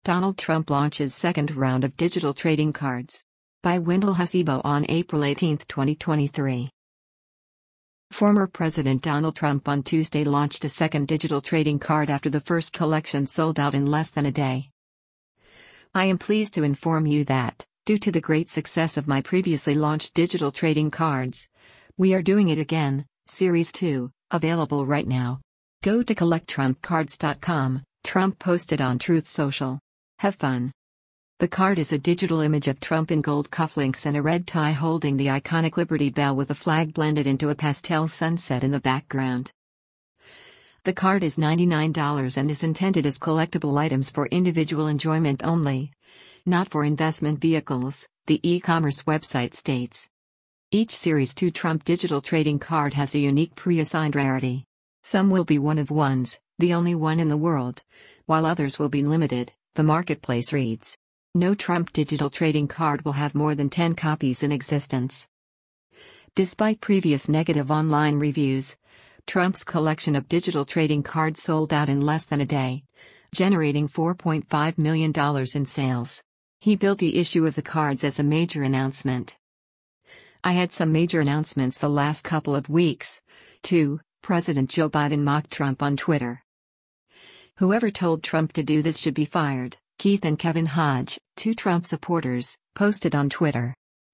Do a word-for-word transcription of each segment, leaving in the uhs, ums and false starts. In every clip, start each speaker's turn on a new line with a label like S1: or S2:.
S1: Donald Trump launches second round of digital trading cards. By Wendell Hasibo on April eighteenth, twenty twenty-three. Former President Donald Trump on Tuesday launched a second digital trading card after the first collection sold out in less than a day. I am pleased to inform you that, due to the great success of my previously launched digital trading cards, we are doing it again, Series two, available right now. Go to collect trump cards dot com, Trump posted on Truth Social. Have fun. The card is a digital image of Trump in gold cufflinks and a red tie holding the iconic Liberty Bell with a flag blended into a pastel sunset in the background. The card is ninety-nine dollars and is intended as collectible items for individual enjoyment only, not for investment vehicles, the e-commerce website states. Each Series two Trump digital trading card has a unique pre-assigned rarity. Some will be one of ones, the only one in the world, while others will be limited, the marketplace reads. No Trump digital trading card will have more than ten copies in existence. Despite previous negative online reviews, Trump's collection of digital trading cards sold out in less than a day, generating four point five million dollars in sales. He billed the issue of the cards as a major announcement. I had some major announcements the last couple of weeks, too, President Joe Biden mocked Trump on Twitter. Whoever told Trump to do this should be fired, Keith and Kevin Hodge, two Trump supporters, posted on Twitter.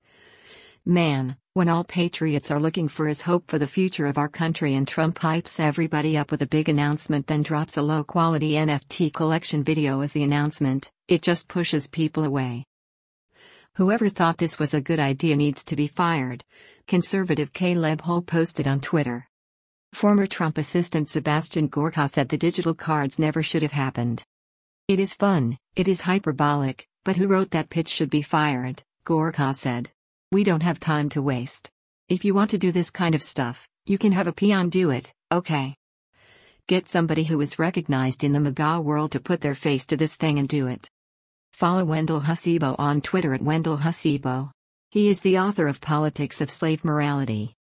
S1: Man, when all patriots are looking for is hope for the future of our country and Trump hypes everybody up with a big announcement then drops a low-quality N F T collection video as the announcement, it just pushes people away. Whoever thought this was a good idea needs to be fired, conservative Caleb Hull posted on Twitter. Former Trump assistant Sebastian Gorka said the digital cards never should have happened. It is fun, it is hyperbolic, but who wrote that pitch should be fired, Gorka said. We don't have time to waste. If you want to do this kind of stuff, you can have a peon do it, okay? Get somebody who is recognized in the MAGA world to put their face to this thing and do it. Follow Wendell Hasibo on Twitter at Wendell Hasibo. He is the author of Politics of Slave Morality.